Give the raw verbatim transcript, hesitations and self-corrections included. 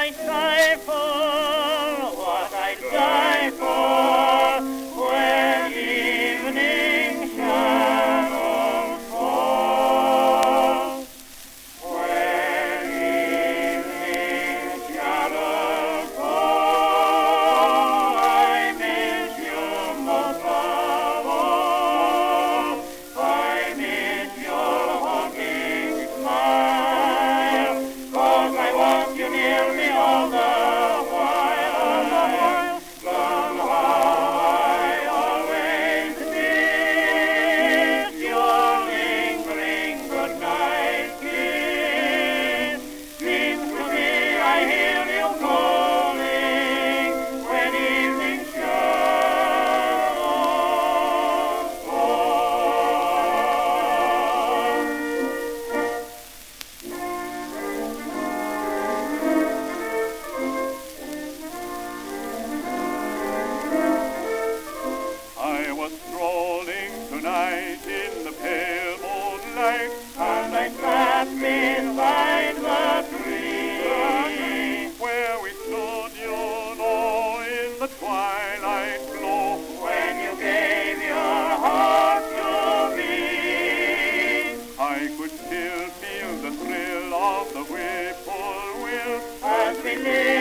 I sigh for, what I die for, when evening shadows fall. When evening shadows fall, I miss you most of all. I miss your hugging smile, 'cause I want you near me all the while. Somehow I always miss your lingering goodnight kiss. Seems to me I hear you calling when evening shadows fall. I was strolling tonight in the pale moonlight, and I sat beside the tree where we stood, you know, in the twilight glow, when you gave your heart to me. I could still feel the thrill of the whippoorwill as we lived